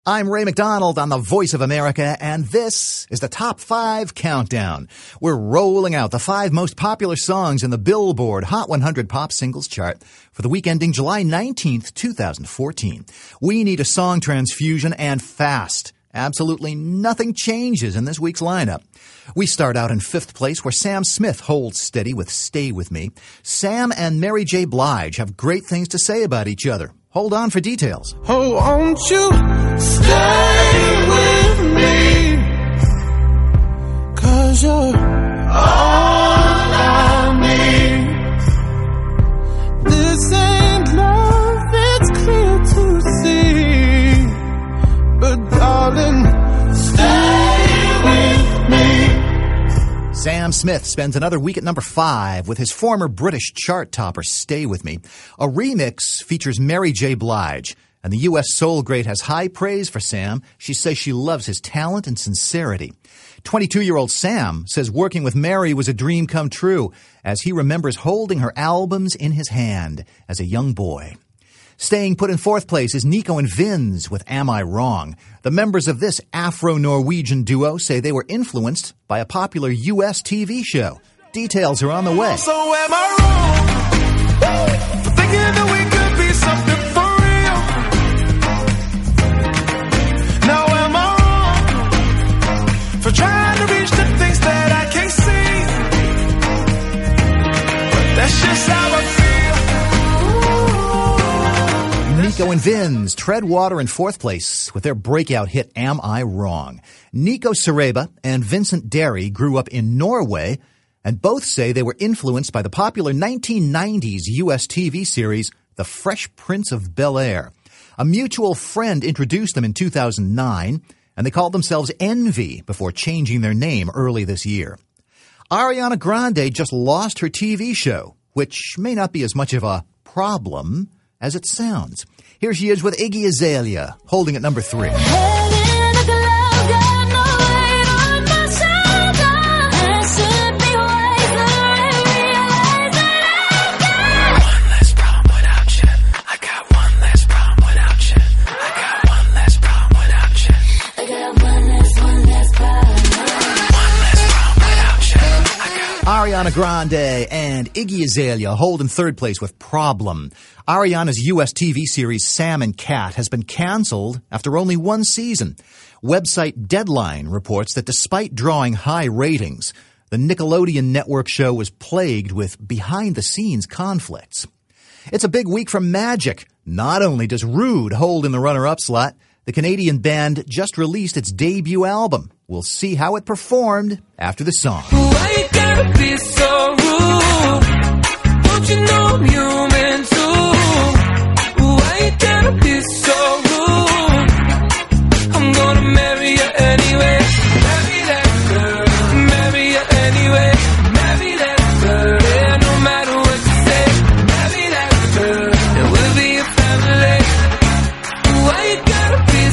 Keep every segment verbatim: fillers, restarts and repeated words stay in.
I'm Ray McDonald on the Voice of America, and this is the Top five Countdown. We're rolling out the five most popular songs in the Billboard Hot one hundred Pop Singles chart for the week ending July nineteenth, twenty fourteen. We need a song transfusion, and fast. Absolutely nothing changes in this week's lineup. We start out in fifth place, where Sam Smith holds steady with Stay With Me. Sam and Mary J. Blige have great things to say about each other. Hold on for details. Oh, won't you stay with me? 'Cause you're all I need. This ain't love, it's clear to see. But darling, stay with me. Sam Smith spends another week at number five with his former British chart topper, Stay With Me. A remix features Mary J. Blige, and the U S soul great has high praise for Sam. She says she loves his talent and sincerity. twenty-two-year-old Sam says working with Mary was a dream come true, as he remembers holding her albums in his hand as a young boy. Staying put in fourth place is Nico and Vinz with Am I Wrong? The members of this Afro-Norwegian duo say they were influenced by a popular U S T V show. Details are on the way. So am I wrong for thinking that we could be something for real? Now am I wrong for trying to reach the things that I can't see? But that's just how I feel. Nico and Vinz tread water in fourth place with their breakout hit Am I Wrong? Nico Sareba and Vincent Derry grew up in Norway, and both say they were influenced by the popular nineteen nineties U S T V series The Fresh Prince of Bel-Air. A mutual friend introduced them in two thousand nine, and they called themselves Envy before changing their name early this year. Ariana Grande just lost her T V show, which may not be as much of a problem as it sounds. Here she is with Iggy Azalea, holding at number three. Ariana Grande and Iggy Azalea hold in third place with Problem. Ariana's U S T V series Sam and Cat has been canceled after only one season. Website Deadline reports that despite drawing high ratings, the Nickelodeon network show was plagued with behind-the-scenes conflicts. It's a big week for Magic. Not only does Rude hold in the runner-up slot, the Canadian band just released its debut album. We'll see how it performed after the song. Why you gotta be so rude? Don't you know I'm human too? Why you gotta be so rude? I'm gonna marry you anyway. Marry that girl. Marry you anyway. Marry that girl. Yeah, no matter what you say. Marry that girl. And we'll be a family. Why you gotta be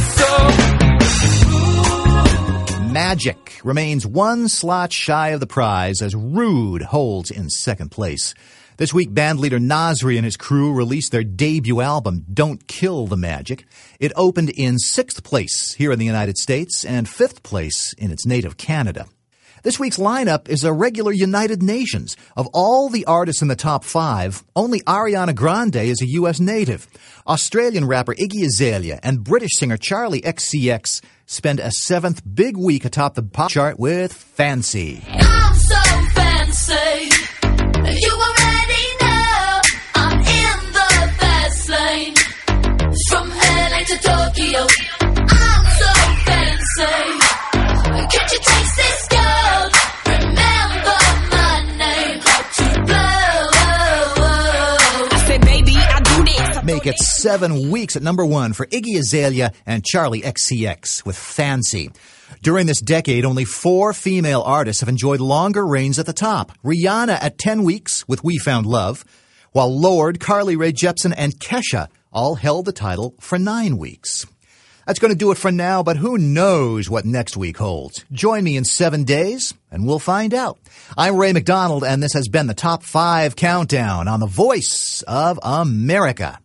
so rude? Magic remains one slot shy of the prize as Rude holds in second place. This week, bandleader Nasri and his crew released their debut album, Don't Kill the Magic. It opened in sixth place here in the United States and fifth place in its native Canada. This week's lineup is a regular United Nations. Of all the artists in the top five, only Ariana Grande is a U S native. Australian rapper Iggy Azalea and British singer Charlie X C X spend a seventh big week atop the pop chart with Fancy. I'm so fancy. You already know I'm in the fast lane. From L A to Tokyo, I'm so fancy. Can't you taste this gold? Remember my name, how to blow. I said, baby, I do this. Make it seven weeks at number one for Iggy Azalea and Charlie X C X with Fancy. During this decade, only four female artists have enjoyed longer reigns at the top. Rihanna at ten weeks with We Found Love, while Lorde, Carly Rae Jepsen, and Kesha all held the title for nine weeks. That's going to do it for now, but who knows what next week holds. Join me in seven days, and we'll find out. I'm Ray McDonald, and this has been the Top five Countdown on the Voice of America.